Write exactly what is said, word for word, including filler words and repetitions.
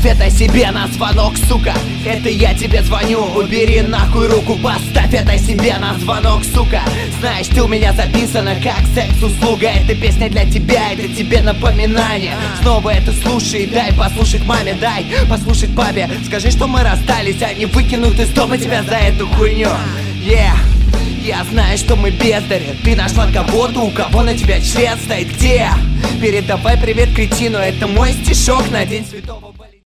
это себе на звонок, сука. Это я тебе звоню, убери нахуй руку. Поставь это себе на звонок, сука. Знаешь, ты у меня записана как секс-услуга. Эта песня для тебя, это тебе напоминание. Снова это слушай, дай послушать маме, дай послушать папе. Скажи, что мы расстались, они выкинут из дома тебя за эту хуйню. Yeah. Я знаю, что мы бездари. Ты нашла кого-то, у кого на тебя член стоит. Где? Передавай привет кретину. Это мой стишок на День Святого